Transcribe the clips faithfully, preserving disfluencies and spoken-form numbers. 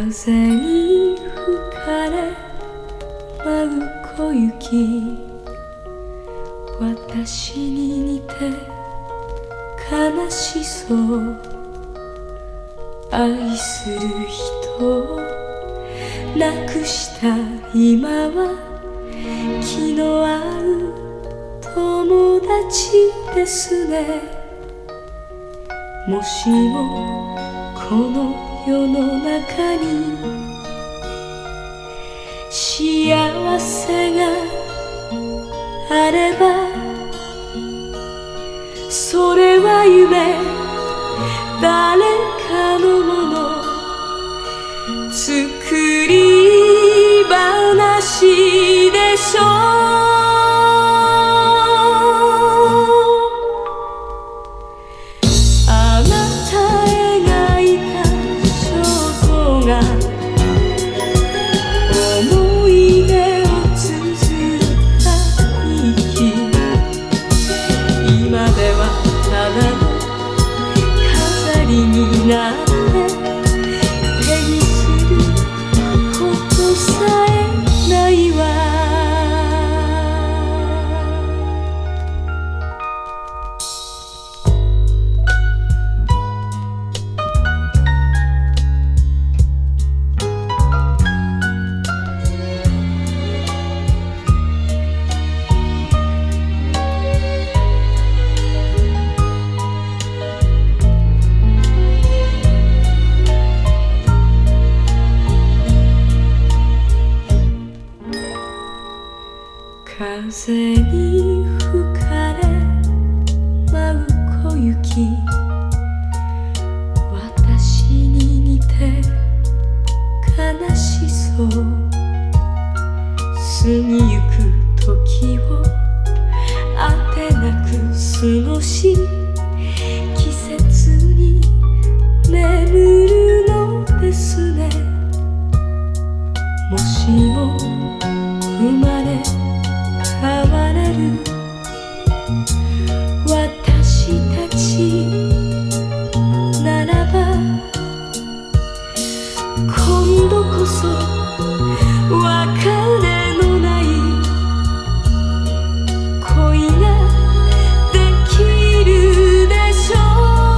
風に吹かれ舞う小雪、私に似て悲しそう。愛する人を亡くした今は気の合う友達ですね。もしもこの世の中に幸せがあれば、それは夢、誰かのもの、作り話でしょう。あなた描いた肖像が思い出を綴った日記、今ではただの飾りになって手にすることさえないわ。風に吹かれ舞う小雪、私に似て悲しそう。過ぎゆく時をあてなく過ごし、季節に眠るのですね。もしも生まれ変われる私たちならば、今度こそ別れのない恋ができるでしょう。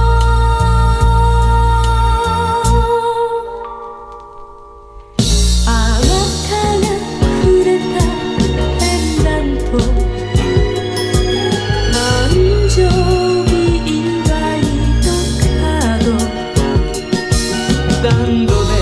あなたがくれた誕生日祝いのカード、何度で